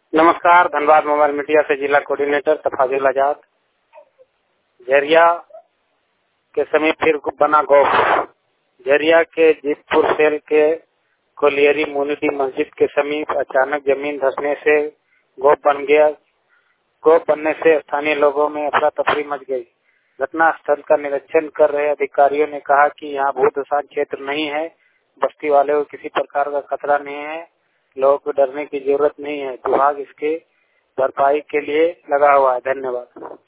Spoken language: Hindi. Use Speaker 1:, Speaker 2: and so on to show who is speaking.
Speaker 1: नमस्कार, धनबाद मोबाइल मीडिया से जिला कोऑर्डिनेटर तफाजुल आजाद। झरिया के समीप फिर बना गोप। झरिया के जीतपुर सेल के कोलियरी मुनिटी मस्जिद के समीप अचानक जमीन धंसने से गोप बन गया। गोप बनने से स्थानीय लोगों में अफरा तफरी मच गई। घटना स्थल का निरीक्षण कर रहे अधिकारियों ने कहा कि यहाँ भूदसान क्षेत्र नहीं है, बस्ती वाले को किसी प्रकार का खतरा नहीं है, लोगों को डरने की जरूरत नहीं है। विभाग इसके भरपाई के लिए लगा हुआ है। धन्यवाद।